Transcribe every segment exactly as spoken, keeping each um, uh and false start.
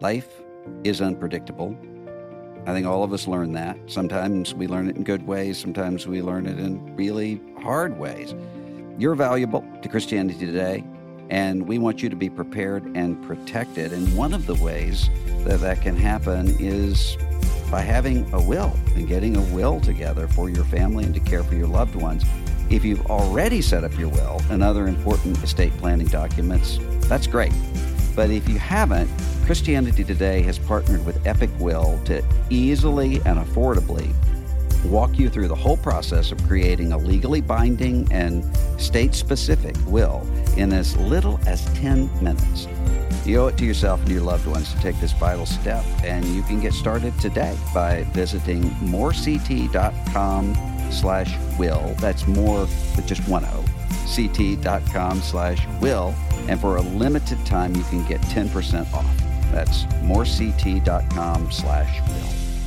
Life is unpredictable. I think all of us learn that. Sometimes we learn it in good ways. Sometimes we learn it in really hard ways. You're valuable to Christianity Today, and we want you to be prepared and protected. And one of the ways that that can happen is by having a will and getting a will together for your family and to care for your loved ones. If you've already set up your will and other important estate planning documents, that's great. But if you haven't, Christianity Today has partnered with Epic Will to easily and affordably walk you through the whole process of creating a legally binding and state-specific will in as little as ten minutes. You owe it to yourself and your loved ones to take this vital step, and you can get started today by visiting morect.com slash will. That's more with just one O. ct.com slash will. And for a limited time, you can get ten percent off. That's morect.com slash will.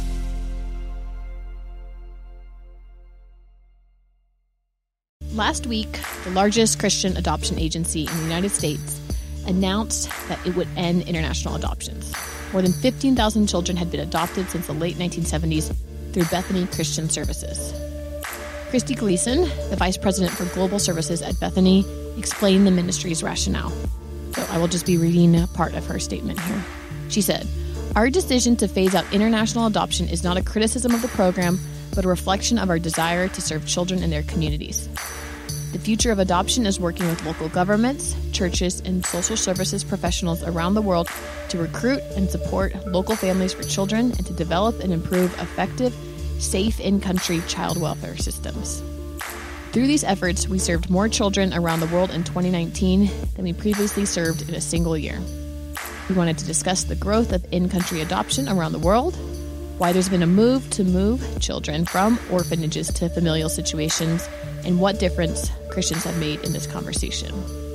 Last week, the largest Christian adoption agency in the United States announced that it would end international adoptions. More than fifteen thousand children had been adopted since the late nineteen seventies through Bethany Christian Services. Christy Gleason, the Vice President for Global Services at Bethany, explained the ministry's rationale. So I will just be reading a part of her statement here. She said, "Our decision to phase out international adoption is not a criticism of the program, but a reflection of our desire to serve children in their communities. The future of adoption is working with local governments, churches, and social services professionals around the world to recruit and support local families for children and to develop and improve effective, safe in-country child welfare systems. Through these efforts, we served more children around the world in twenty nineteen than we previously served in a single year. We wanted to discuss the growth of in-country adoption around the world, why there's been a move to move children from orphanages to familial situations, and what difference Christians have made in this conversation."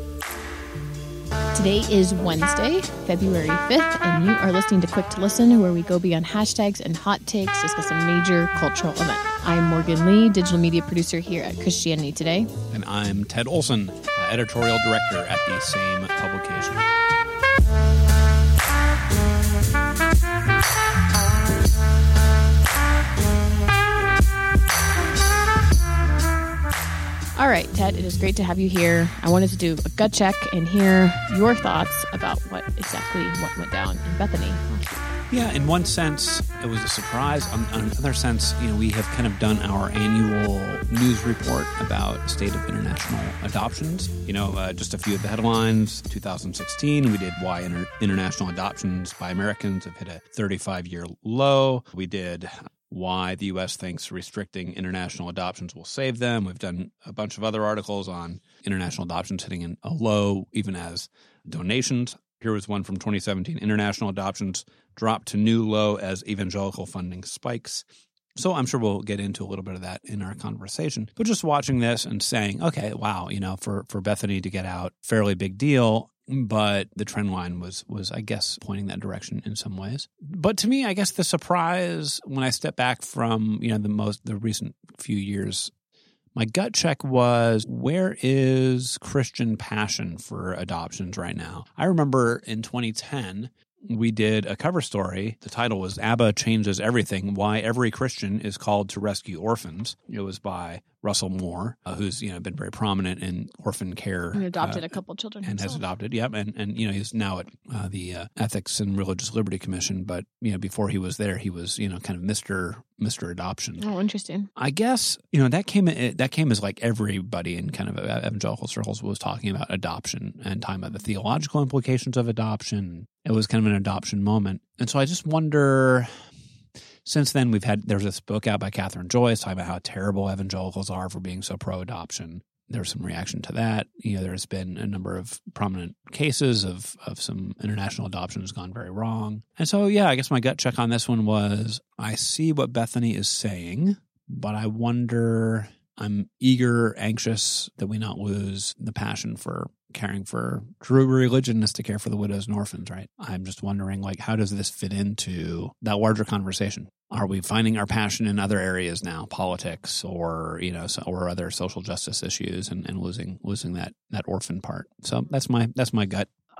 Today is Wednesday, February fifth, and you are listening to Quick to Listen, where we go beyond hashtags and hot takes, discuss a major cultural event. I'm Morgan Lee, digital media producer here at Christianity Today. And I'm Ted Olson, uh, editorial director at the same publication. All right, Ted, it is great to have you here. I wanted to do a gut check and hear your thoughts about what exactly what went down in Bethany. Yeah, in one sense, it was a surprise. On, on another sense, you know, we have kind of done our annual news report about state of international adoptions. You know, uh, just a few of the headlines. two thousand sixteen, we did why inter- international adoptions by Americans have hit a thirty-five year low. We did why the U S thinks restricting international adoptions will save them. We've done a bunch of other articles on international adoptions hitting in a low, even as donations. Here was one from twenty seventeen. International adoptions drop to new low as evangelical funding spikes. So I'm sure we'll get into a little bit of that in our conversation. But just watching this and saying, okay, wow, you know, for, for Bethany to get out, fairly big deal. But the trend line was, was, I guess, pointing that direction in some ways. But to me, I guess the surprise when I step back from, you know, the most, the recent few years, my gut check was, where is Christian passion for adoptions right now? I remember in twenty ten, we did a cover story. The title was ABBA Changes Everything, Why Every Christian is Called to Rescue Orphans. It was by Russell Moore, uh, who's, you know, been very prominent in orphan care. And adopted uh, a couple children And himself. has adopted, yep. And, and you know, he's now at uh, the uh, Ethics and Religious Liberty Commission. But, you know, before he was there, he was, you know, kind of Mister Mister Adoption. Oh, interesting. I guess, you know, that came that came as like everybody in kind of evangelical circles was talking about adoption and talking about the theological implications of adoption. It was kind of an adoption moment. And so I just wonder, since then we've had, there's this book out by Catherine Joyce talking about how terrible evangelicals are for being so pro-adoption. There's some reaction to that. You know, there's been a number of prominent cases of, of some international adoptions gone very wrong. And so, yeah, I guess my gut check on this one was, I see what Bethany is saying, but I wonder, I'm eager, anxious that we not lose the passion for caring for true religion is to care for the widows and orphans, right? I'm just wondering, like, how does this fit into that larger conversation? Are we finding our passion in other areas now, politics or, you know, so, or other social justice issues, and, and losing losing that that orphan part? So that's my that's my gut.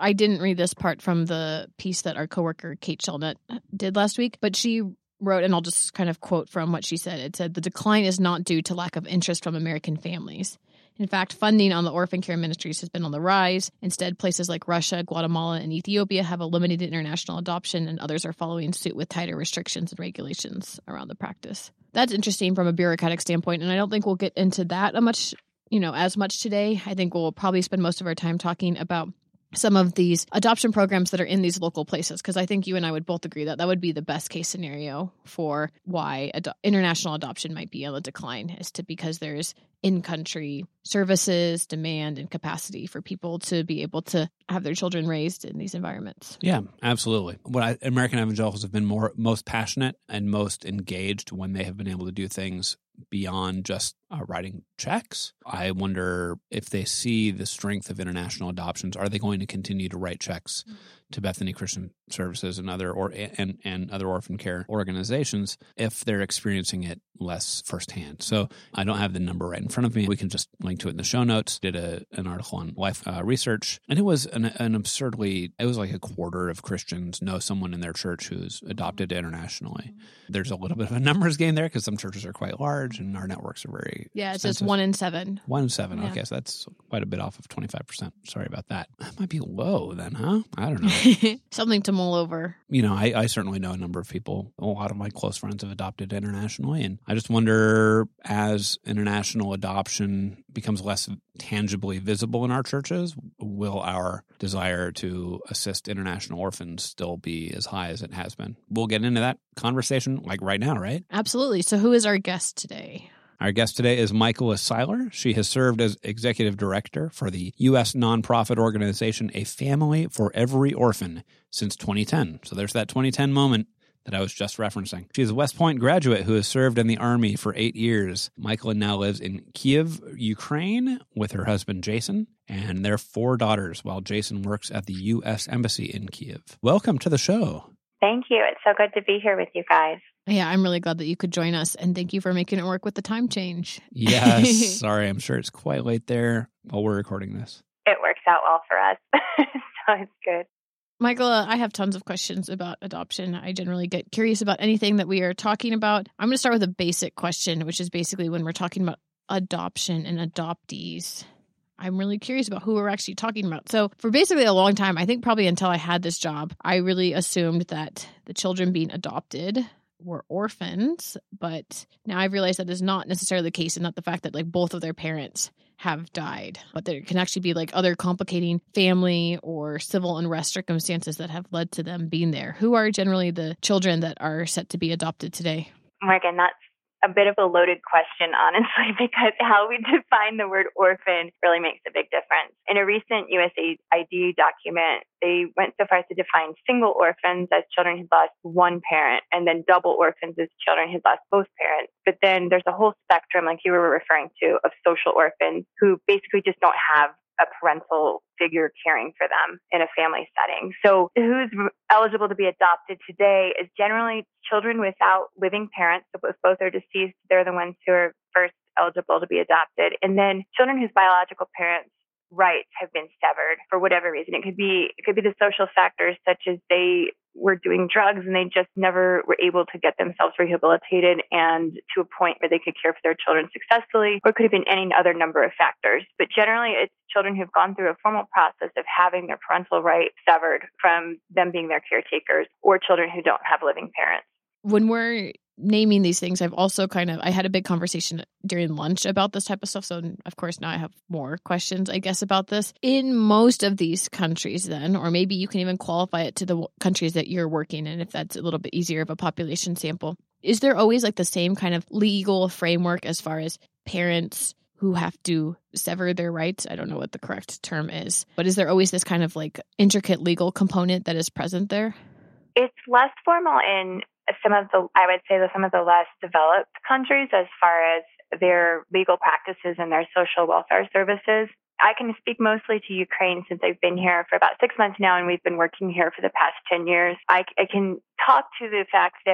I didn't read this part from the piece that our coworker Kate Shelnut did last week, but she wrote, and I'll just kind of quote from what she said. It said, "The decline is not due to lack of interest from American families. In fact, funding on the orphan care ministries has been on the rise. Instead, places like Russia, Guatemala, and Ethiopia have eliminated international adoption, and others are following suit with tighter restrictions and regulations around the practice." That's interesting from a bureaucratic standpoint, and I don't think we'll get into that a much, you know, as much today. I think we'll probably spend most of our time talking about some of these adoption programs that are in these local places, because I think you and I would both agree that that would be the best case scenario for why ad- international adoption might be on the decline, is to because there's in-country services, demand, and capacity for people to be able to have their children raised in these environments. Yeah, absolutely. What I, American evangelicals have been more most passionate and most engaged when they have been able to do things beyond just uh, writing checks. I wonder if they see the strength of international adoptions, are they going to continue to write checks mm-hmm. to Bethany Christian Services and other or and, and other orphan care organizations if they're experiencing it less firsthand? So I don't have the number right in front of me. We can just link to it in the show notes. Did a, an article on Life uh, Research, and it was an, an absurdly, it was like a quarter of Christians know someone in their church who's adopted internationally. There's a little bit of a numbers game there because some churches are quite large and our networks are very Yeah, it's extensive. just one in seven. One in seven. Yeah. Okay, so that's quite a bit off of twenty-five percent. Sorry about that. That might be low then, huh? I don't know. Something to mull over. You know, I, I certainly know a number of people, a lot of my close friends have adopted internationally, and I just wonder, as international adoption becomes less tangibly visible in our churches, will our desire to assist international orphans still be as high as it has been? We'll get into that conversation like right now, right? Absolutely. So who is our guest today? Our guest today is Michaela Seiler. She has served as executive director for the U S nonprofit organization A Family for Every Orphan since twenty ten. So there's that twenty ten moment that I was just referencing. She is a West Point graduate who has served in the Army for eight years. Michaela now lives in Kyiv, Ukraine, with her husband, Jason, and their four daughters, while Jason works at the U S Embassy in Kyiv. Welcome to the show. Thank you. It's so good to be here with you guys. Yeah, I'm really glad that you could join us, and thank you for making it work with the time change. Yes. Sorry, I'm sure it's quite late there while we're recording this. It works out well for us, so it's good. Michaela, I have tons of questions about adoption. I generally get curious about anything that we are talking about. I'm going to start with a basic question, which is basically when we're talking about adoption and adoptees, I'm really curious about who we're actually talking about. So for basically a long time, I think probably until I had this job, I really assumed that the children being adopted were orphans, but now I've realized that is not necessarily the case, and not the fact that like both of their parents have died, but there can actually be like other complicating family or civil unrest circumstances that have led to them being there. Who are generally the children that are set to be adopted today? Morgan, that's a bit of a loaded question, honestly, because how we define the word orphan really makes a big difference. In a recent U S A I D document, they went so far as to define single orphans as children who lost one parent, and then double orphans as children who lost both parents. But then there's a whole spectrum, like you were referring to, of social orphans who basically just don't have a parental figure caring for them in a family setting. So who's eligible to be adopted today is generally children without living parents. So if both are deceased, they're the ones who are first eligible to be adopted. And then children whose biological parents' rights have been severed for whatever reason. It could be it could be the social factors, such as they were doing drugs and they just never were able to get themselves rehabilitated and to a point where they could care for their children successfully, or it could have been any other number of factors. But generally, it's children who've gone through a formal process of having their parental rights severed from them being their caretakers, or children who don't have living parents. When we're naming these things, I've also kind of, I had a big conversation during lunch about this type of stuff. So of course, now I have more questions, I guess, about this. In most of these countries then, or maybe you can even qualify it to the countries that you're working in, if that's a little bit easier of a population sample. Is there always like the same kind of legal framework as far as parents who have to sever their rights? I don't know what the correct term is, but is there always this kind of like intricate legal component that is present there? It's less formal in some of the, I would say, some of the less developed countries as far as their legal practices and their social welfare services. I can speak mostly to Ukraine since I've been here for about six months now, and we've been working here for the past ten years. I, I can talk to the fact that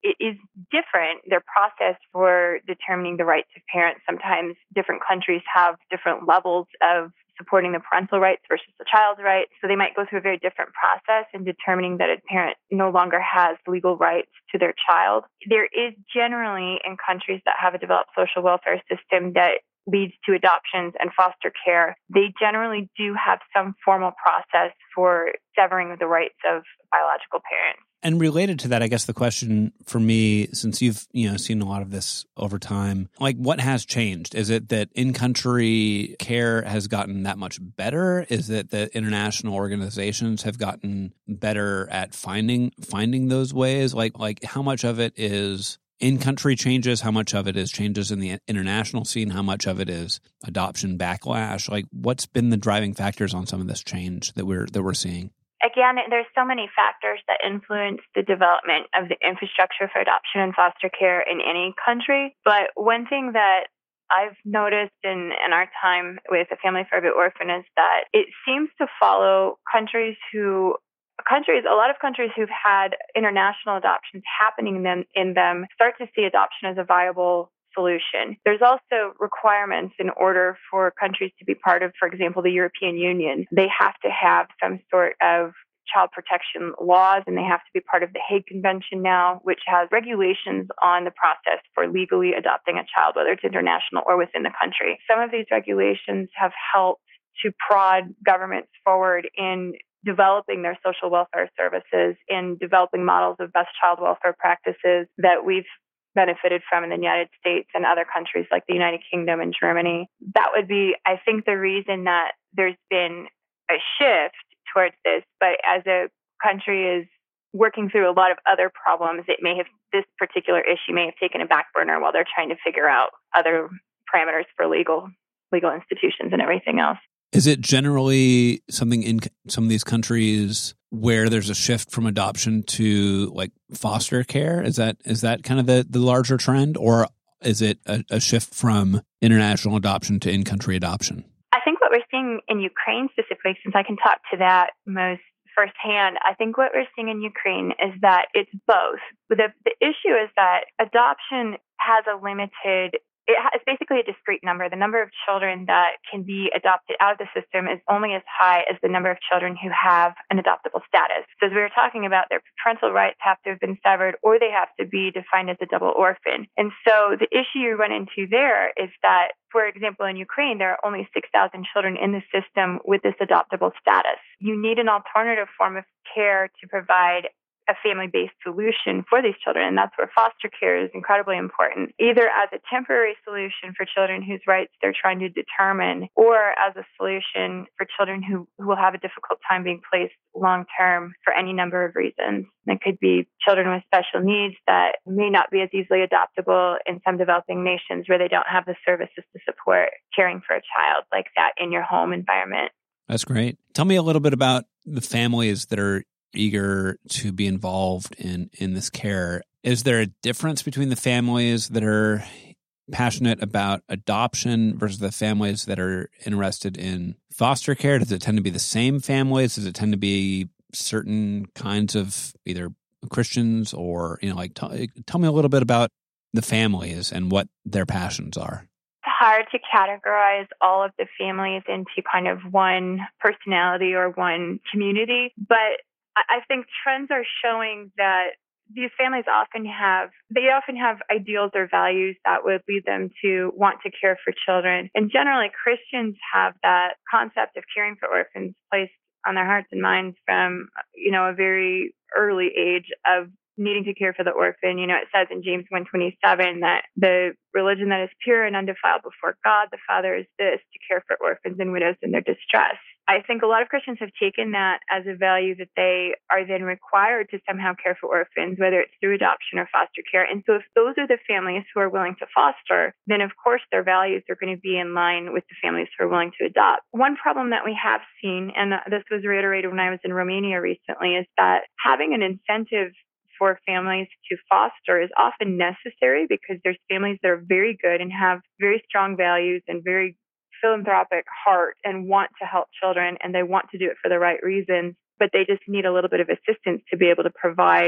it is different. Their process for determining the rights of parents, sometimes different countries have different levels of supporting the parental rights versus the child's rights. So they might go through a very different process in determining that a parent no longer has legal rights to their child. There is generally, in countries that have a developed social welfare system that leads to adoptions and foster care, they generally do have some formal process for severing the rights of biological parents. And related to that, I guess the question for me, since you've you know seen a lot of this over time, like what has changed? Is it that in-country care has gotten that much better? Is it that international organizations have gotten better at finding finding those ways? Like like how much of it is in-country changes? How much of it is changes in the international scene? How much of it is adoption backlash? Like what's been the driving factors on some of this change that we're that we're seeing? Again, there's so many factors that influence the development of the infrastructure for adoption and foster care in any country. But one thing that I've noticed in, in our time with the Family for Every Orphan is that it seems to follow countries who Countries, a lot of countries who've had international adoptions happening in them, in them start to see adoption as a viable solution. There's also requirements in order for countries to be part of, for example, the European Union. They have to have some sort of child protection laws, and they have to be part of the Hague Convention now, which has regulations on the process for legally adopting a child, whether it's international or within the country. Some of these regulations have helped to prod governments forward in developing their social welfare services, in developing models of best child welfare practices that we've benefited from in the United States and other countries like the United Kingdom and Germany. That would be, I think, the reason that there's been a shift towards this. But as a country is working through a lot of other problems, it may have, this particular issue may have taken a back burner while they're trying to figure out other parameters for legal legal institutions and everything else. Is it generally something in some of these countries where there's a shift from adoption to like foster care? Is that is that kind of the, the larger trend, or is it a, a shift from international adoption to in-country adoption? I think what we're seeing in Ukraine specifically, since I can talk to that most firsthand, I think what we're seeing in Ukraine is that it's both. The, the issue is that adoption has a limited It's basically a discrete number. The number of children that can be adopted out of the system is only as high as the number of children who have an adoptable status. So as we were talking about, their parental rights have to have been severed, or they have to be defined as a double orphan. And so the issue you run into there is that, for example, in Ukraine, there are only six thousand children in the system with this adoptable status. You need an alternative form of care to provide a family-based solution for these children. And that's where foster care is incredibly important, either as a temporary solution for children whose rights they're trying to determine, or as a solution for children who, who will have a difficult time being placed long-term for any number of reasons. It could be children with special needs that may not be as easily adoptable in some developing nations where they don't have the services to support caring for a child like that in your home environment. That's great. Tell me a little bit about the families that are eager to be involved in, in this care. Is there a difference between the families that are passionate about adoption versus the families that are interested in foster care? Does it tend to be the same families? Does it tend to be certain kinds of either Christians or, you know, like, t- tell me a little bit about the families and what their passions are. It's hard to categorize all of the families into kind of one personality or one community, but I think trends are showing that these families often have, they often have ideals or values that would lead them to want to care for children. And generally, Christians have that concept of caring for orphans placed on their hearts and minds from, you know, a very early age of needing to care for the orphan. You know, it says in James one twenty-seven that the religion that is pure and undefiled before God, the Father, is this, to care for orphans and widows in their distress. I think a lot of Christians have taken that as a value that they are then required to somehow care for orphans, whether it's through adoption or foster care. And so if those are the families who are willing to foster, then of course their values are going to be in line with the families who are willing to adopt. One problem that we have seen, and this was reiterated when I was in Romania recently, is that having an incentive for families to foster is often necessary because there's families that are very good and have very strong values and very philanthropic heart and want to help children, and they want to do it for the right reasons, but they just need a little bit of assistance to be able to provide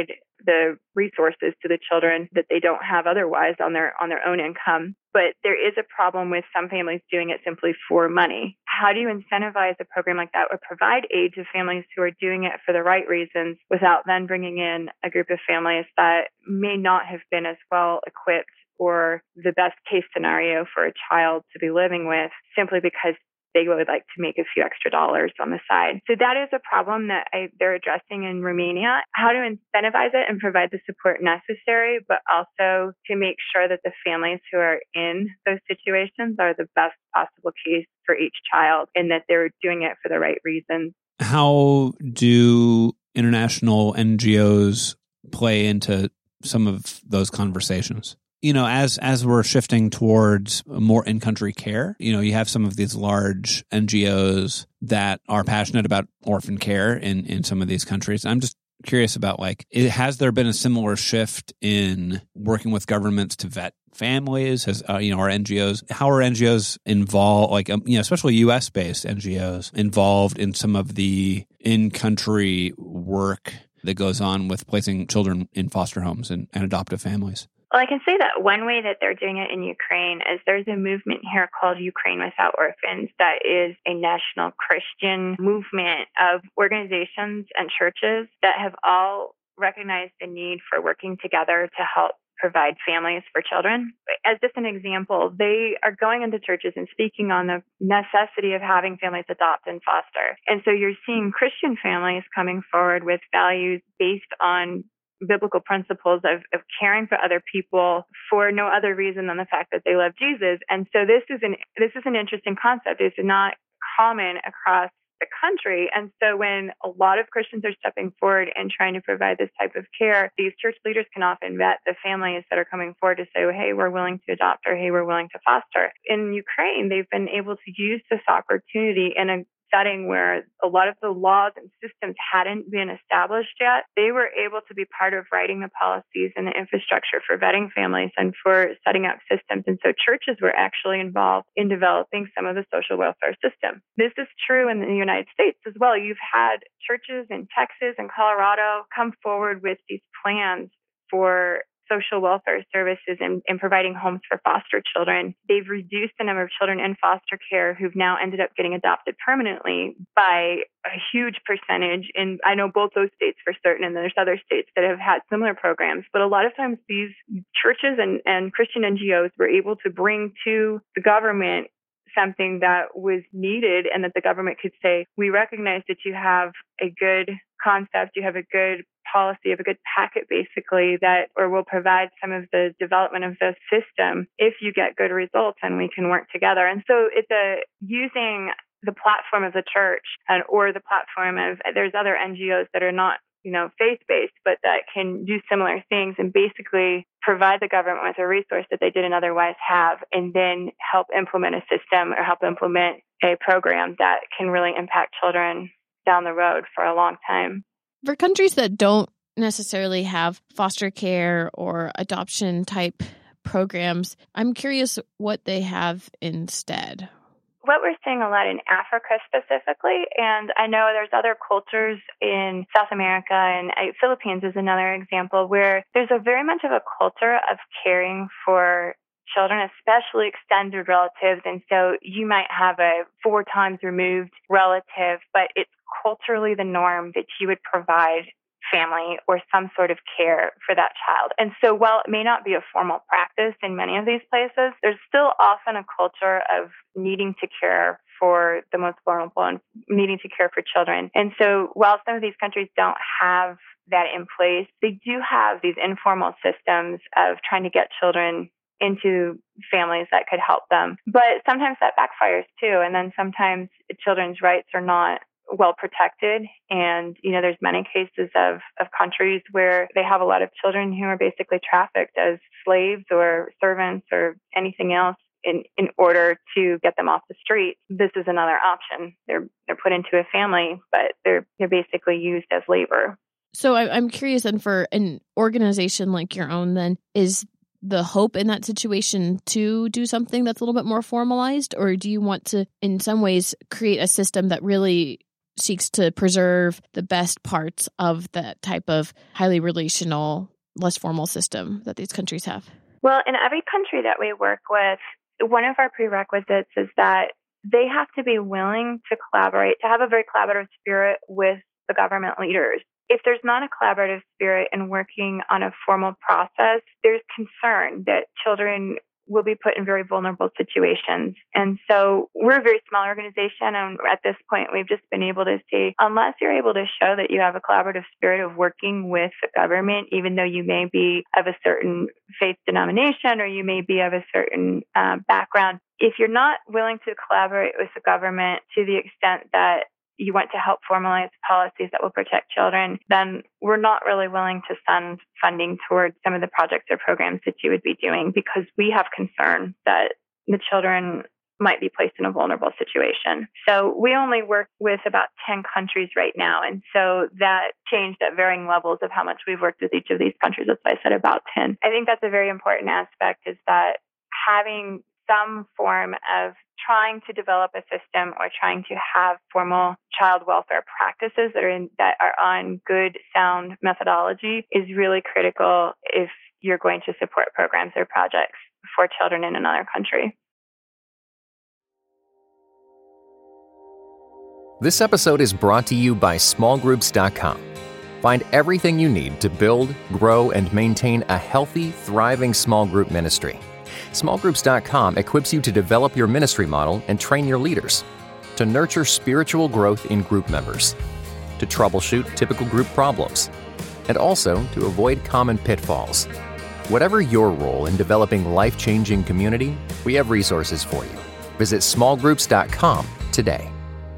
the resources to the children that they don't have otherwise on their on their own income. But there is a problem with some families doing it simply for money. How do you incentivize a program like that or provide aid to families who are doing it for the right reasons without then bringing in a group of families that may not have been as well equipped or the best case scenario for a child to be living with simply because they would like to make a few extra dollars on the side. So that is a problem that I, they're addressing in Romania, how to incentivize it and provide the support necessary, but also to make sure that the families who are in those situations are the best possible case for each child and that they're doing it for the right reasons. How do international N G Os play into some of those conversations? You know, as as we're shifting towards more in-country care, you know, you have some of these large N G Os that are passionate about orphan care in, in some of these countries. I'm just curious about, like, it, has there been a similar shift in working with governments to vet families? Has, uh, you know, are N G Os, how are N G Os involved, like, um, you know, especially U S-based N G Os involved in some of the in-country work that goes on with placing children in foster homes and, and adoptive families? Well, I can say that one way that they're doing it in Ukraine is there's a movement here called Ukraine Without Orphans that is a national Christian movement of organizations and churches that have all recognized the need for working together to help provide families for children. As just an example, they are going into churches and speaking on the necessity of having families adopt and foster. And so you're seeing Christian families coming forward with values based on biblical principles of, of caring for other people for no other reason than the fact that they love Jesus. And so this is an this is an interesting concept. It's not common across the country. And so when a lot of Christians are stepping forward and trying to provide this type of care, these church leaders can often vet the families that are coming forward to say, well, hey, we're willing to adopt, or hey, we're willing to foster. In Ukraine, they've been able to use this opportunity in a setting where a lot of the laws and systems hadn't been established yet. They were able to be part of writing the policies and the infrastructure for vetting families and for setting up systems. And so churches were actually involved in developing some of the social welfare system. This is true in the United States as well. You've had churches in Texas and Colorado come forward with these plans for social welfare services and, and providing homes for foster children. They've reduced the number of children in foster care who've now ended up getting adopted permanently by a huge percentage. And I know both those states for certain, and there's other states that have had similar programs. But a lot of times these churches and, and Christian N G Os were able to bring to the government something that was needed, and that the government could say, we recognize that you have a good concept, you have a good policy, you have a good packet basically that, or will provide some of the development of the system if you get good results and we can work together. And so it's a using the platform of the church and or the platform of, there's other N G Os that are not, you know, faith-based, but that can do similar things and basically provide the government with a resource that they didn't otherwise have, and then help implement a system or help implement a program that can really impact children down the road for a long time. For countries that don't necessarily have foster care or adoption type programs, I'm curious what they have instead. What we're seeing a lot in Africa specifically, and I know there's other cultures in South America, and uh, Philippines is another example, where there's a very much of a culture of caring for children, especially extended relatives. And so you might have a four times removed relative, but it's culturally the norm that you would provide family or some sort of care for that child. And so while it may not be a formal practice in many of these places, there's still often a culture of needing to care for the most vulnerable and needing to care for children. And so while some of these countries don't have that in place, they do have these informal systems of trying to get children into families that could help them. But sometimes that backfires too. And then sometimes children's rights are not well protected. And, you know, there's many cases of, of countries where they have a lot of children who are basically trafficked as slaves or servants or anything else in, in order to get them off the street. This is another option. They're they're put into a family, but they're they're basically used as labor. So I, I'm curious, and for an organization like your own, then, is the hope in that situation to do something that's a little bit more formalized, or do you want to, in some ways, create a system that really seeks to preserve the best parts of that type of highly relational, less formal system that these countries have? Well, in every country that we work with, one of our prerequisites is that they have to be willing to collaborate, to have a very collaborative spirit with the government leaders. If there's not a collaborative spirit in working on a formal process, there's concern that children will be put in very vulnerable situations. And so we're a very small organization. And at this point, we've just been able to say, unless you're able to show that you have a collaborative spirit of working with the government, even though you may be of a certain faith denomination or you may be of a certain uh, background, if you're not willing to collaborate with the government to the extent that you want to help formalize policies that will protect children, then we're not really willing to send funding towards some of the projects or programs that you would be doing, because we have concern that the children might be placed in a vulnerable situation. So we only work with about ten countries right now. And so that changed at varying levels of how much we've worked with each of these countries. That's why I said about ten. I think that's a very important aspect, is that having some form of trying to develop a system or trying to have formal child welfare practices that are in, that are on good, sound methodology is really critical if you're going to support programs or projects for children in another country. This episode is brought to you by small groups dot com. Find everything you need to build, grow, and maintain a healthy, thriving small group ministry. small groups dot com equips you to develop your ministry model and train your leaders, to nurture spiritual growth in group members, to troubleshoot typical group problems, and also to avoid common pitfalls. Whatever your role in developing life-changing community, we have resources for you. Visit small groups dot com today.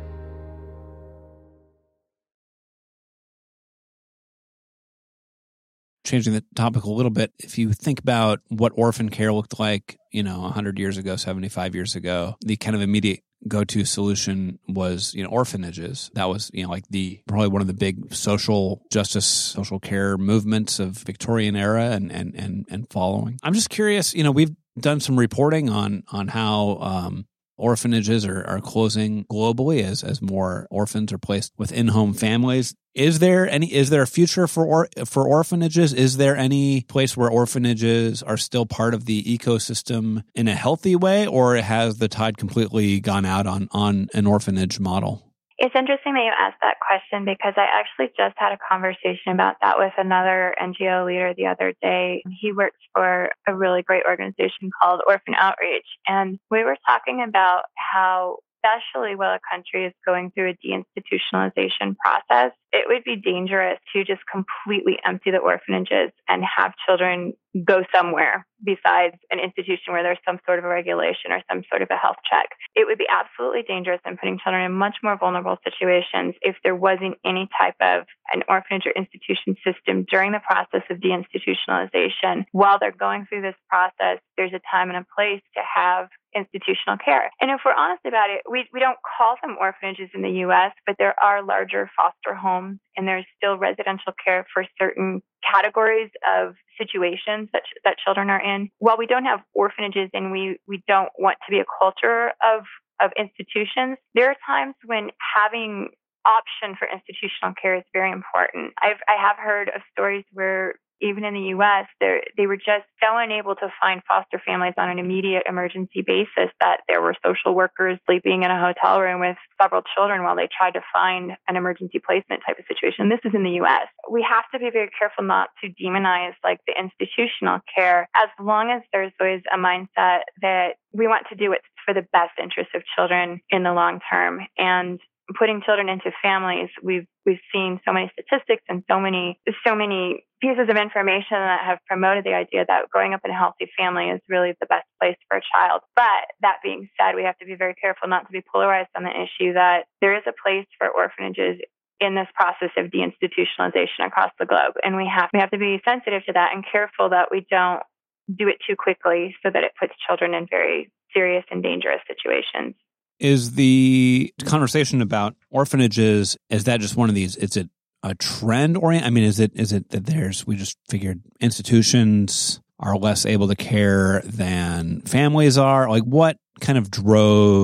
Changing the topic a little bit, if you think about what orphan care looked like, you know, one hundred years ago, seventy-five years ago, the kind of immediate go-to solution was, you know, orphanages. That was, you know, like the probably one of the big social justice, social care movements of Victorian era and and and, and following. I'm just curious, you know, we've done some reporting on on how um, orphanages are, are closing globally as as more orphans are placed with in-home families. Is there any? Is there a future for or, for orphanages? Is there any place where orphanages are still part of the ecosystem in a healthy way, or has the tide completely gone out on, on an orphanage model? It's interesting that you asked that question, because I actually just had a conversation about that with another N G O leader the other day. He works for a really great organization called Orphan Outreach, and we were talking about how, especially while a country is going through a deinstitutionalization process, it would be dangerous to just completely empty the orphanages and have children go somewhere besides an institution where there's some sort of a regulation or some sort of a health check. It would be absolutely dangerous and putting children in much more vulnerable situations if there wasn't any type of an orphanage or institution system during the process of deinstitutionalization. While they're going through this process, there's a time and a place to have institutional care. And if we're honest about it, we, we don't call them orphanages in the U S, but there are larger foster homes, and there's still residential care for certain categories of situations that that children are in. While we don't have orphanages and we, we don't want to be a culture of, of institutions, there are times when having option for institutional care is very important. I've, I have heard of stories where even in the U S, they were just so unable to find foster families on an immediate emergency basis that there were social workers sleeping in a hotel room with several children while they tried to find an emergency placement type of situation. This is in the U S. We have to be very careful not to demonize like the institutional care, as long as there's always a mindset that we want to do what's for the best interest of children in the long term. And putting children into families, we've we've seen so many statistics and so many so many pieces of information that have promoted the idea that growing up in a healthy family is really the best place for a child. But that being said, we have to be very careful not to be polarized on the issue that there is a place for orphanages in this process of deinstitutionalization across the globe, and we have we have to be sensitive to that and careful that we don't do it too quickly so that it puts children in very serious and dangerous situations. Is the conversation about orphanages, is that just one of these, is it a trend orient? I mean, is it is it that there's, we just figured institutions are less able to care than families are? Like, what kind of drove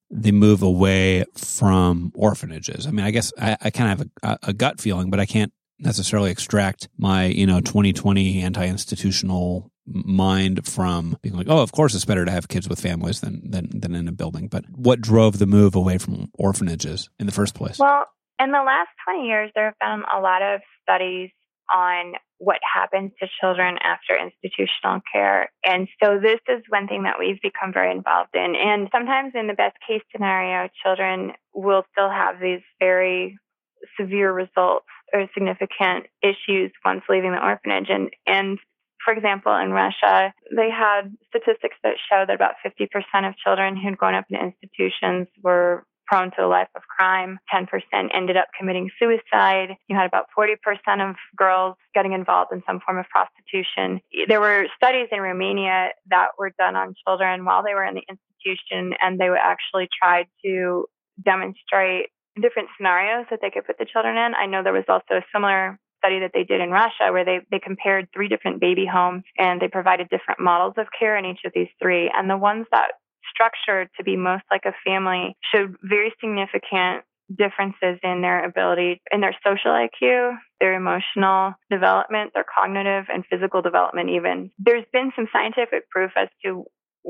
the move away from orphanages? I mean, I guess I, I kind of have a, a gut feeling, but I can't necessarily extract my, you know, twenty twenty anti-institutional mind from being like, oh, of course it's better to have kids with families than, than, than in a building. But what drove the move away from orphanages in the first place? Well, in the last twenty years, there have been a lot of studies on what happens to children after institutional care. And so this is one thing that we've become very involved in. And sometimes in the best case scenario, children will still have these very severe results or significant issues once leaving the orphanage. And, and for example, in Russia, they had statistics that show that about fifty percent of children who'd grown up in institutions were prone to a life of crime. ten percent ended up committing suicide. You had about forty percent of girls getting involved in some form of prostitution. There were studies in Romania that were done on children while they were in the institution, and they would actually try to demonstrate different scenarios that they could put the children in. I know there was also a similar study that they did in Russia where they, they compared three different baby homes, and they provided different models of care in each of these three. And the ones that structured to be most like a family showed very significant differences in their ability, in their social I Q, their emotional development, their cognitive and physical development even. There's been some scientific proof as to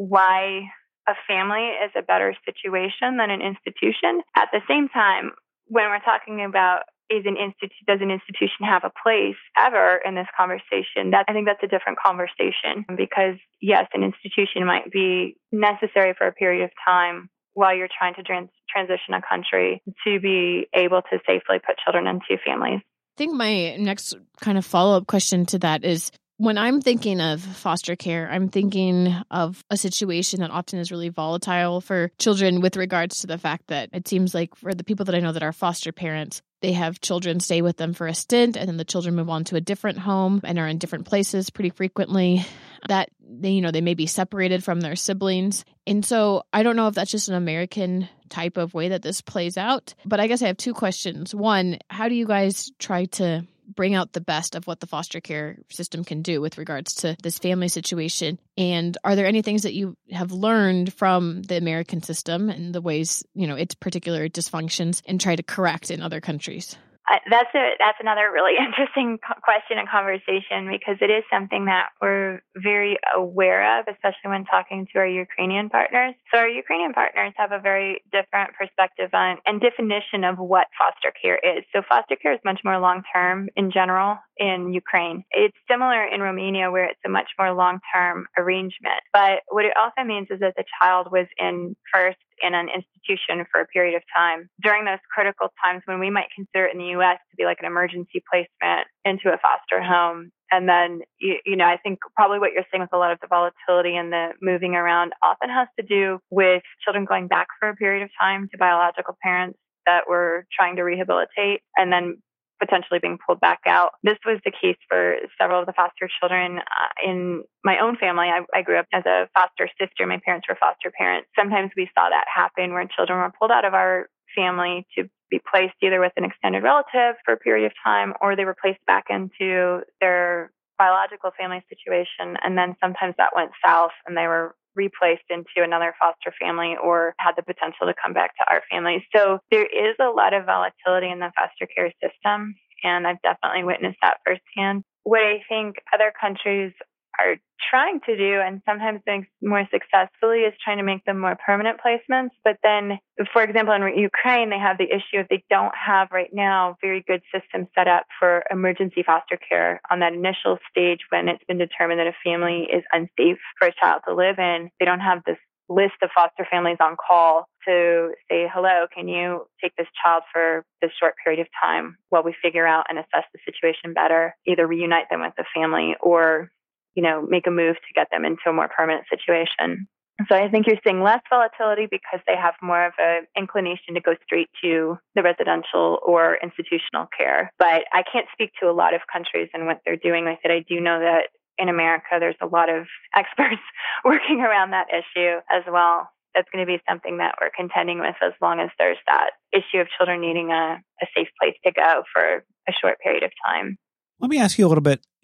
why a family is a better situation than an institution. At the same time, when we're talking about is an institute, does an institution have a place ever in this conversation? That I think that's a different conversation, because yes, an institution might be necessary for a period of time while you're trying to trans- transition a country to be able to safely put children into families. I think my next kind of follow-up question to that is, when I'm thinking of foster care, I'm thinking of a situation that often is really volatile for children with regards to the fact that it seems like for the people that I know that are foster parents, they have children stay with them for a stint, and then the children move on to a different home and are in different places pretty frequently. That they, you know, they may be separated from their siblings. And so I don't know if that's just an American type of way that this plays out. But I guess I have two questions. One, how do you guys try to bring out the best of what the foster care system can do with regards to this family situation? And are there any things that you have learned from the American system and the ways, you know, its particular dysfunctions and try to correct in other countries? Uh, that's a that's another really interesting co- question and conversation, because it is something that we're very aware of, especially when talking to our Ukrainian partners. So our Ukrainian partners have a very different perspective on and definition of what foster care is. So foster care is much more long-term in general in Ukraine. It's similar in Romania, where it's a much more long-term arrangement. But what it also means is that the child was in first in an institution for a period of time during those critical times when we might consider it in the U S to be like an emergency placement into a foster home. And then, you, you know, I think probably what you're seeing with a lot of the volatility and the moving around often has to do with children going back for a period of time to biological parents that were trying to rehabilitate and then potentially being pulled back out. This was the case for several of the foster children uh, in my own family. I, I grew up as a foster sister. My parents were foster parents. Sometimes we saw that happen where children were pulled out of our family to be placed either with an extended relative for a period of time, or they were placed back into their biological family situation. And then sometimes that went south and they were replaced into another foster family or had the potential to come back to our family. So there is a lot of volatility in the foster care system, and I've definitely witnessed that firsthand. What I think other countries are trying to do, and sometimes doing more successfully, is trying to make them more permanent placements. But then, for example, in Ukraine, they have the issue of they don't have right now very good systems set up for emergency foster care on that initial stage when it's been determined that a family is unsafe for a child to live in. They don't have this list of foster families on call to say, hello, can you take this child for this short period of time while we figure out and assess the situation better, either reunite them with the family or, you know, make a move to get them into a more permanent situation. So I think you're seeing less volatility because they have more of an inclination to go straight to the residential or institutional care. But I can't speak to a lot of countries and what they're doing with it. I do know that in America, there's a lot of experts working around that issue as well. That's going to be something that we're contending with as long as there's that issue of children needing a, a safe place to go for a short period of time. Let me ask you a little bit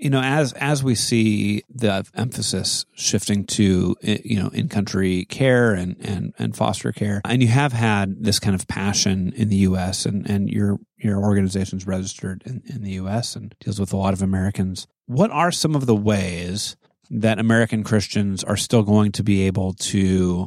You know, as as we see the emphasis shifting to, you know, in-country care and, and, and foster care, and you have had this kind of passion in the U S and, and your your organization's registered in, in the U S and deals with a lot of Americans, what are some of the ways that American Christians are still going to be able to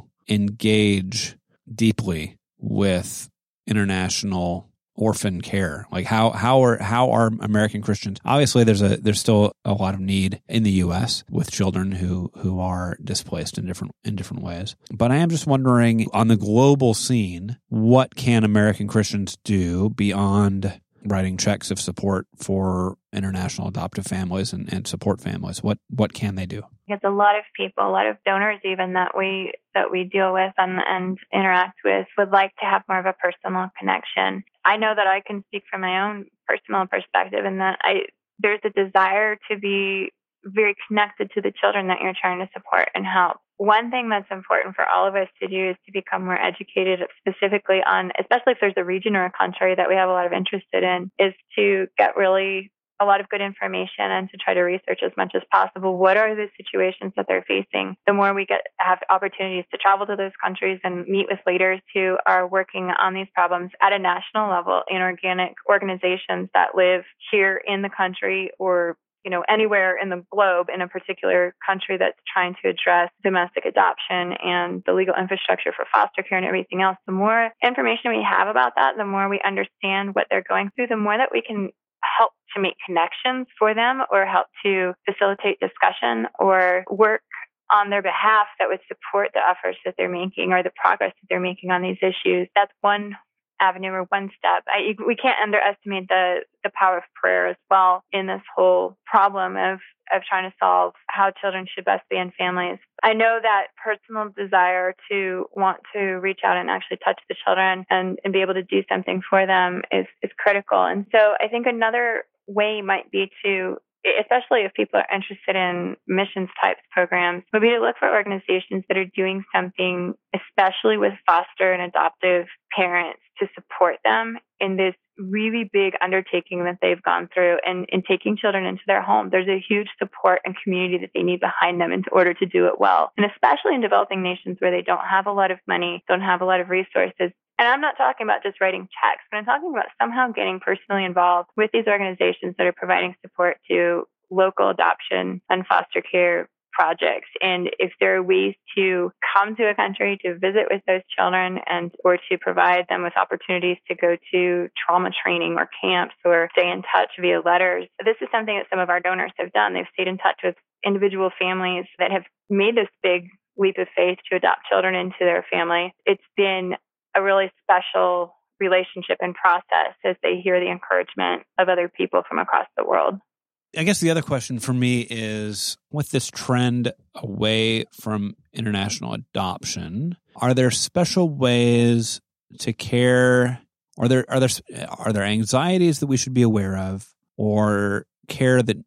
engage deeply with international orphan care? Like how how are how are American Christians? Obviously, there's a there's still a lot of need in the U S with children who who are displaced in different in different ways. But I am just wondering, on the global scene, what can American Christians do beyond writing checks of support for international adoptive families and, and support families? What what can they do? It's a lot of people, a lot of donors even that we that we deal with and, and interact with would like to have more of a personal connection. I know that I can speak from my own personal perspective in that I there's a desire to be very connected to the children that you're trying to support and help. One thing that's important for all of us to do is to become more educated specifically on, especially if there's a region or a country that we have a lot of interest in, is to get really a lot of good information and to try to research as much as possible. What are the situations that they're facing? The more we get have opportunities to travel to those countries and meet with leaders who are working on these problems at a national level in organic organizations that live here in the country or you know, anywhere in the globe in a particular country that's trying to address domestic adoption and the legal infrastructure for foster care and everything else, the more information we have about that, the more we understand what they're going through, the more that we can help to make connections for them or help to facilitate discussion or work on their behalf that would support the efforts that they're making or the progress that they're making on these issues. That's one avenue or one step. I, we can't underestimate the, the power of prayer as well in this whole problem of, of trying to solve how children should best be in families. I know that personal desire to want to reach out and actually touch the children and, and be able to do something for them is, is critical. And so I think another way might be to, especially if people are interested in missions types programs, would be to look for organizations that are doing something, especially with foster and adoptive parents, to support them in this really big undertaking that they've gone through and in taking children into their home. There's a huge support and community that they need behind them in order to do it well. And especially in developing nations where they don't have a lot of money, don't have a lot of resources. And I'm not talking about just writing checks, but I'm talking about somehow getting personally involved with these organizations that are providing support to local adoption and foster care projects. And if there are ways to come to a country to visit with those children and or to provide them with opportunities to go to trauma training or camps or stay in touch via letters, this is something that some of our donors have done. They've stayed in touch with individual families that have made this big leap of faith to adopt children into their family. It's been a really special relationship and process as they hear the encouragement of other people from across the world. I guess the other question for me is, with this trend away from international adoption, are there special ways to care? Are there are there are there anxieties that we should be aware of, or care that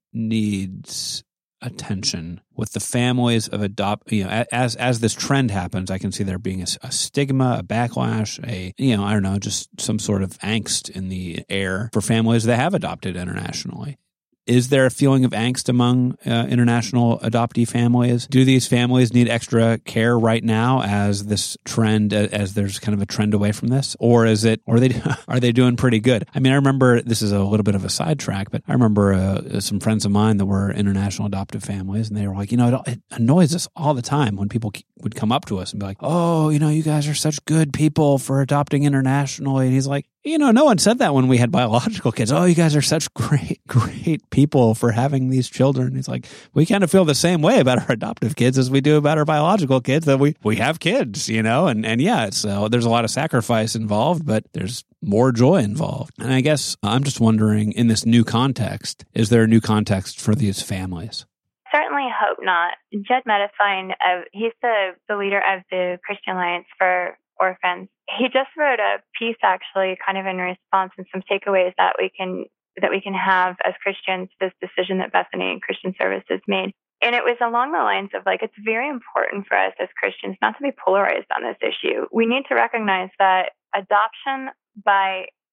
needs attention with the families of adopt? You know, as as this trend happens, I can see there being a, a stigma, a backlash, a you know, I don't know, just some sort of angst in the air for families that have adopted internationally. Is there a feeling of angst among uh, international adoptee families? Do these families need extra care right now as this trend, as there's kind of a trend away from this? Or is it, or are they, are they doing pretty good? I mean, I remember, this is a little bit of a sidetrack, but I remember uh, some friends of mine that were international adoptive families, and they were like, you know, it, it annoys us all the time when people would come up to us and be like, oh, you know, you guys are such good people for adopting internationally. And he's like, you know, no one said that when we had biological kids. Oh, you guys are such great, great people for having these children. It's like, we kind of feel the same way about our adoptive kids as we do about our biological kids, that we, we have kids, you know, and, and yeah, it's, uh, there's a lot of sacrifice involved, but there's more joy involved. And I guess I'm just wondering, in this new context, is there a new context for these families? Certainly hope not. Jed Medifine, uh, he's the, the leader of the Christian Alliance for Orphans. He just wrote a piece, actually, kind of in response and some takeaways that we can that we can have as Christians, this decision that Bethany Christian Services made. And it was along the lines of, like, it's very important for us as Christians not to be polarized on this issue. We need to recognize that adoption by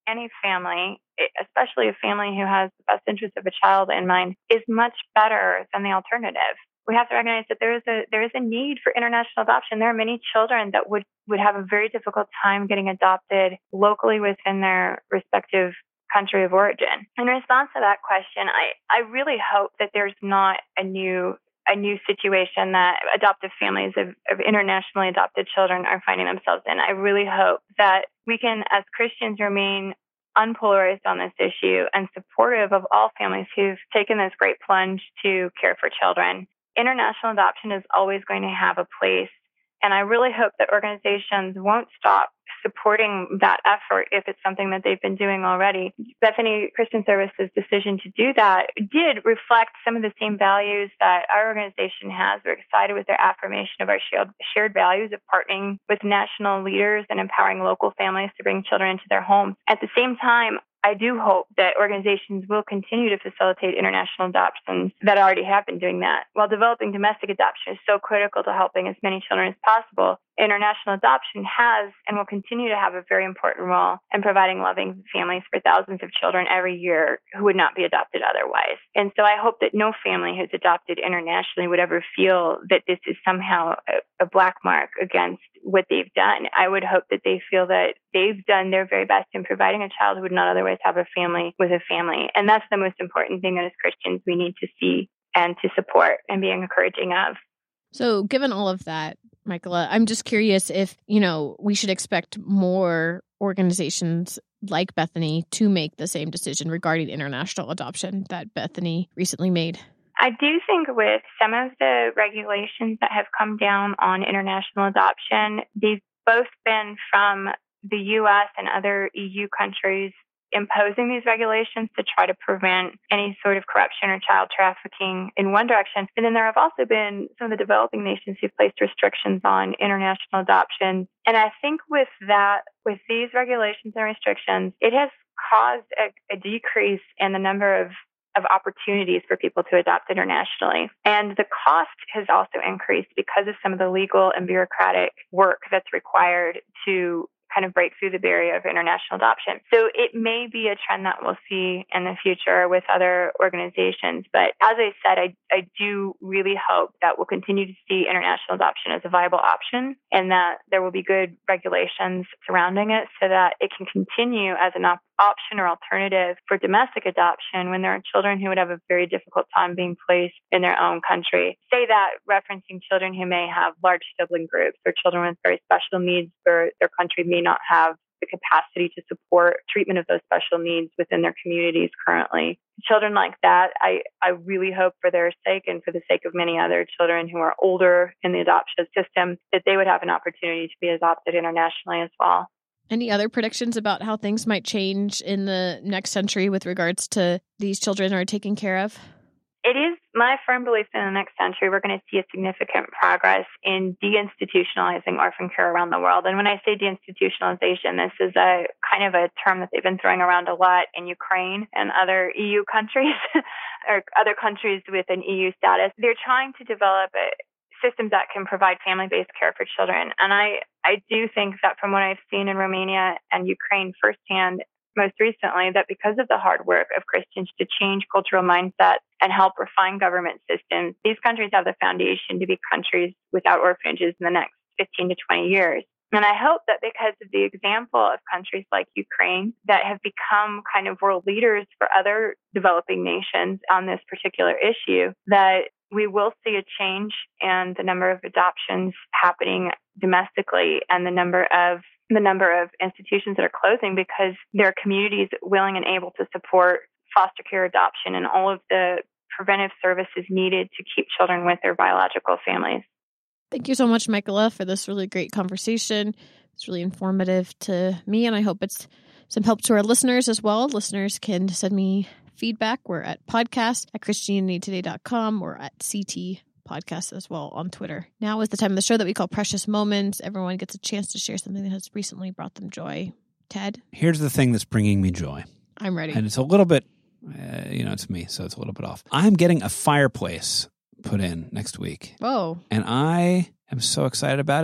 any family, especially a family who has the best interest of a child in mind, is much better than the alternative. We have to recognize that there is a there is a need for international adoption. There are many children that would, would have a very difficult time getting adopted locally within their respective country of origin. In response to that question, I, I really hope that there's not a new a new situation that adoptive families of, of internationally adopted children are finding themselves in. I really hope that we can, as Christians, remain unpolarized on this issue and supportive of all families who've taken this great plunge to care for children. International adoption is always going to have a place, and I really hope that organizations won't stop supporting that effort if it's something that they've been doing already. Bethany Christian Services' decision to do that did reflect some of the same values that our organization has. We're excited with their affirmation of our shared, shared values of partnering with national leaders and empowering local families to bring children into their homes. At the same time, I do hope that organizations will continue to facilitate international adoptions that already have been doing that. While developing domestic adoption is so critical to helping as many children as possible, international adoption has and will continue to have a very important role in providing loving families for thousands of children every year who would not be adopted otherwise. And so I hope that no family who's adopted internationally would ever feel that this is somehow a, a black mark against what they've done. I would hope that they feel that they've done their very best in providing a child who would not otherwise have a family with a family. And that's the most important thing that as Christians we need to see and to support and be encouraging of. So given all of that, Michaela, I'm just curious if, you know, we should expect more organizations like Bethany to make the same decision regarding international adoption that Bethany recently made. I do think with some of the regulations that have come down on international adoption, they've both been from the U S and other E U countries imposing these regulations to try to prevent any sort of corruption or child trafficking in one direction. And then there have also been some of the developing nations who've placed restrictions on international adoption. And I think with that, with these regulations and restrictions, it has caused a, a decrease in the number of of opportunities for people to adopt internationally. And the cost has also increased because of some of the legal and bureaucratic work that's required to kind of break through the barrier of international adoption. So it may be a trend that we'll see in the future with other organizations. But as I said, I, I do really hope that we'll continue to see international adoption as a viable option and that there will be good regulations surrounding it so that it can continue as an op- option or alternative for domestic adoption when there are children who would have a very difficult time being placed in their own country. Say that referencing children who may have large sibling groups or children with very special needs where their country may not have the capacity to support treatment of those special needs within their communities currently. Children like that, I, I really hope for their sake and for the sake of many other children who are older in the adoption system, that they would have an opportunity to be adopted internationally as well. Any other predictions about how things might change in the next century with regards to these children are taken care of? It is my firm belief that in the next century, we're going to see a significant progress in deinstitutionalizing orphan care around the world. And when I say deinstitutionalization, this is a kind of a term that they've been throwing around a lot in Ukraine and other E U countries or other countries with an E U status. They're trying to develop a systems that can provide family-based care for children. And I, I do think that from what I've seen in Romania and Ukraine firsthand, most recently, that because of the hard work of Christians to change cultural mindsets and help refine government systems, these countries have the foundation to be countries without orphanages in the next fifteen to twenty years. And I hope that because of the example of countries like Ukraine that have become kind of world leaders for other developing nations on this particular issue, that we will see a change in the number of adoptions happening domestically and the number of the number of institutions that are closing because there are communities willing and able to support foster care adoption and all of the preventive services needed to keep children with their biological families. Thank you so much, Michaela, for this really great conversation. It's really informative to me, and I hope it's some help to our listeners as well. Listeners can send me feedback. We're at podcast at christianity today dot com or at C T podcast as well on Twitter. Now is the time of the show that we call Precious Moments. Everyone gets a chance to share something that has recently brought them joy. Ted? Here's the thing that's bringing me joy. I'm ready. And it's a little bit, uh, you know, it's me, so it's a little bit off. I'm getting a fireplace put in next week. Oh. And I am so excited about it.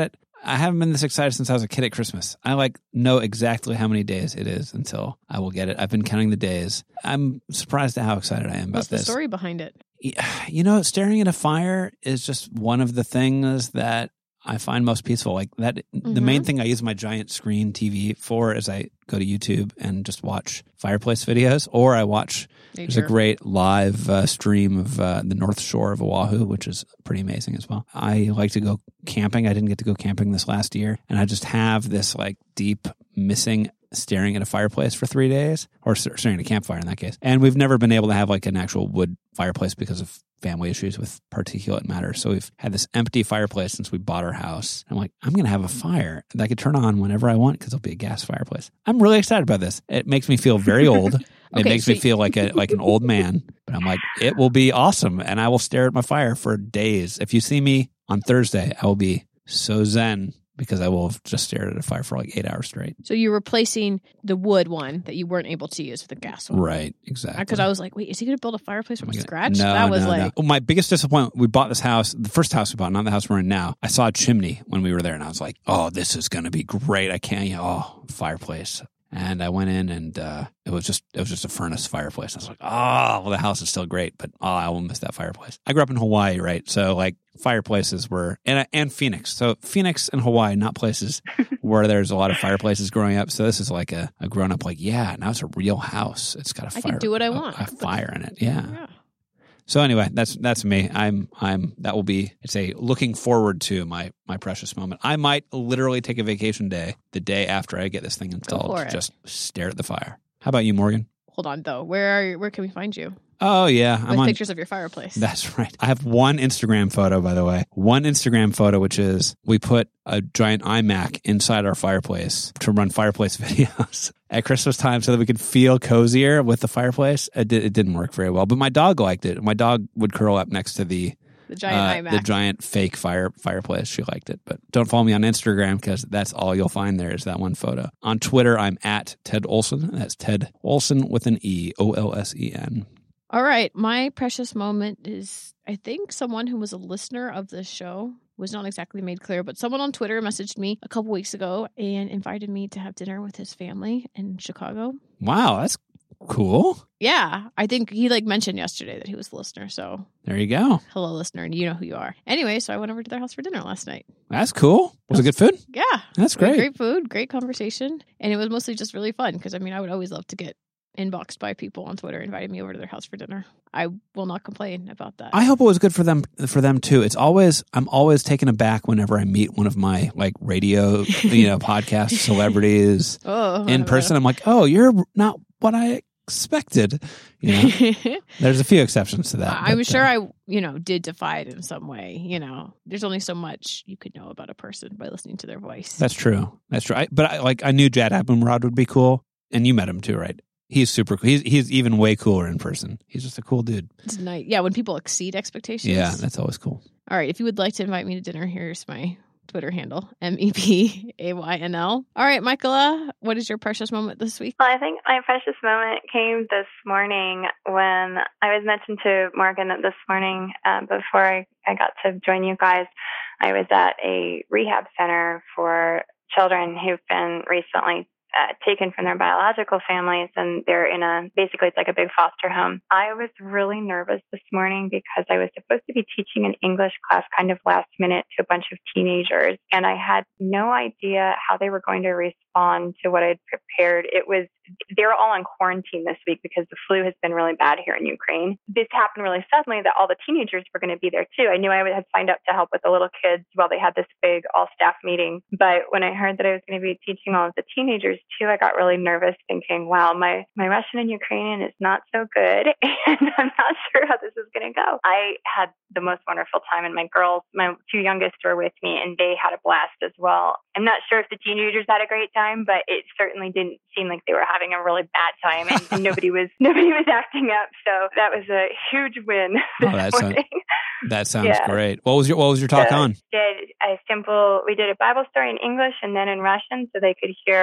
I haven't been this excited since I was a kid at Christmas. I like know exactly how many days it is until I will get it. I've been counting the days. I'm surprised at how excited I am about What's this. the story behind it? You know, staring at a fire is just one of the things that I find most peaceful. Like that, mm-hmm. the main thing I use my giant screen T V for is I go to YouTube and just watch fireplace videos, or I watch. Nature. There's a great live uh, stream of uh, the North Shore of Oahu, which is pretty amazing as well. I like to go camping. I didn't get to go camping this last year, and I just have this like deep missing staring at a fireplace for three days, or staring at a campfire in that case. And we've never been able to have like an actual wood fireplace because of family issues with particulate matter. So we've had this empty fireplace since we bought our house. I'm like, I'm going to have a fire that I could turn on whenever I want because it'll be a gas fireplace. I'm really excited about this. It makes me feel very old. okay, it makes so me feel like a like an old man. But I'm like, it will be awesome. And I will stare at my fire for days. If you see me on Thursday, I will be so zen because I will have just stared at a fire for like eight hours straight. So you're replacing the wood one that you weren't able to use with the gas one. Right, exactly. Because I was like, wait, is he going to build a fireplace from scratch? No, that was no, like... no. Oh, my biggest disappointment, we bought this house, the first house we bought, not the house we're in now. I saw a chimney when we were there, and I was like, oh, this is going to be great. I can't, oh, fireplace. And I went in, and uh, it was just it was just a furnace fireplace. I was like, oh, well, the house is still great, but oh, I will miss that fireplace. I grew up in Hawaii, right? So like fireplaces were and and Phoenix. So Phoenix and Hawaii, not places where there's a lot of fireplaces growing up. So this is like a, a grown up like, yeah, now it's a real house. It's got a fire. I can do what I want. A, a fire in it, yeah. yeah. So anyway, that's that's me. I'm I'm that will be it's a looking forward to my my precious moment. I might literally take a vacation day the day after I get this thing installed to just stare at the fire. How about you, Morgan? Hold on though. Where are you, where can we find you? Oh yeah, with I'm on pictures of your fireplace. That's right. I have one Instagram photo, by the way. One Instagram photo, which is we put a giant iMac inside our fireplace to run fireplace videos at Christmas time so that we could feel cozier with the fireplace. It, did, it didn't work very well, but my dog liked it. My dog would curl up next to the the giant uh, iMac, the giant fake fire fireplace. She liked it, but don't follow me on Instagram because that's all you'll find there is that one photo. On Twitter, I'm at Ted Olson. That's Ted Olson with an E, O L S E N. All right. My precious moment is, I think, someone who was a listener of this show was not exactly made clear, but someone on Twitter messaged me a couple weeks ago and invited me to have dinner with his family in Chicago. Wow, that's cool. Yeah. I think he like mentioned yesterday that he was a listener. So there you go. Hello, listener. And you know who you are. Anyway, so I went over to their house for dinner last night. That's cool. Was it good food? Yeah. That's great. Great food, great conversation. And it was mostly just really fun because, I mean, I would always love to get inboxed by people on Twitter inviting me over to their house for dinner. I will not complain about that. I hope it was good for them for them too. It's always I'm always taken aback whenever I meet one of my like radio, you know, podcast celebrities oh, in person. I'm like, "Oh, you're not what I expected." You know. There's a few exceptions to that. I'm but, sure uh, I, you know, did defy it in some way. You know, there's only so much you could know about a person by listening to their voice. That's true. That's true. I, but I, like I knew Jad Abumrad would be cool, and you met him too, right? He's super cool. He's, he's even way cooler in person. He's just a cool dude. It's nice. Yeah, when people exceed expectations. Yeah, that's always cool. All right. If you would like to invite me to dinner, here's my Twitter handle, M E P A Y N L. All right, Michaela, what is your precious moment this week? Well, I think my precious moment came this morning when I was mentioned to Morgan this morning uh, before I, I got to join you guys. I was at a rehab center for children who've been recently Uh, taken from their biological families, and they're in a, basically it's like a big foster home. I was really nervous this morning because I was supposed to be teaching an English class kind of last minute to a bunch of teenagers, and I had no idea how they were going to respond to what I'd prepared. It was, they were all in quarantine this week because the flu has been really bad here in Ukraine. This happened really suddenly that all the teenagers were going to be there too. I knew I had signed up to help with the little kids while they had this big all-staff meeting, but when I heard that I was going to be teaching all of the teenagers too, I got really nervous thinking, wow, my, my Russian and Ukrainian is not so good, and I'm not sure how this is going to go. I had the most wonderful time, and my girls, my two youngest were with me, and they had a blast as well. I'm not sure if the teenagers had a great time, but it certainly didn't seem like they were having a really bad time, and, and nobody was nobody was acting up. So that was a huge win this oh, that morning. Sounds, that sounds yeah. great. What was your What was your talk so on? Did a simple. We did a Bible story in English and then in Russian, so they could hear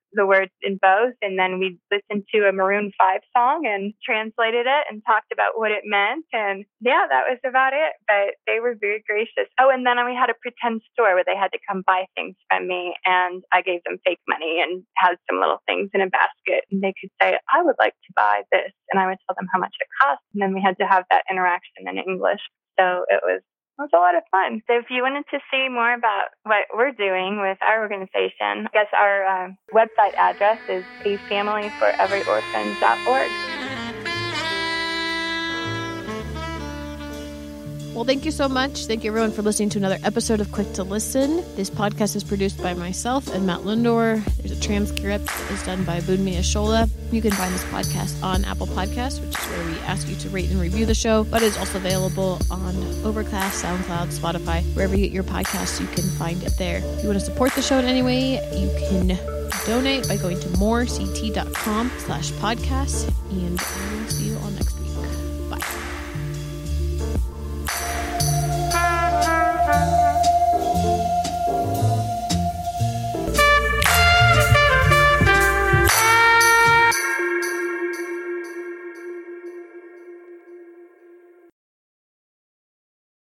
the words in both. And then we listened to a Maroon five song and translated it and talked about what it meant. And yeah, that was about it. But they were very gracious. Oh, and then we had a pretend store where they had to come buy things from me. And I gave them fake money and had some little things in a basket. And they could say, I would like to buy this. And I would tell them how much it cost. And then we had to have that interaction in English. So it was It was a lot of fun. So if you wanted to see more about what we're doing with our organization, I guess our uh, website address is a family for every orphan dot org. Well, thank you so much. Thank you, everyone, for listening to another episode of Quick to Listen. This podcast is produced by myself and Matt Lindor. There's a transcript that is done by Bunmi Ashola. You can find this podcast on Apple Podcasts, which is where we ask you to rate and review the show, but it's also available on Overcast, SoundCloud, Spotify. Wherever you get your podcasts, you can find it there. If you want to support the show in any way, you can donate by going to morect dot com slash podcast, and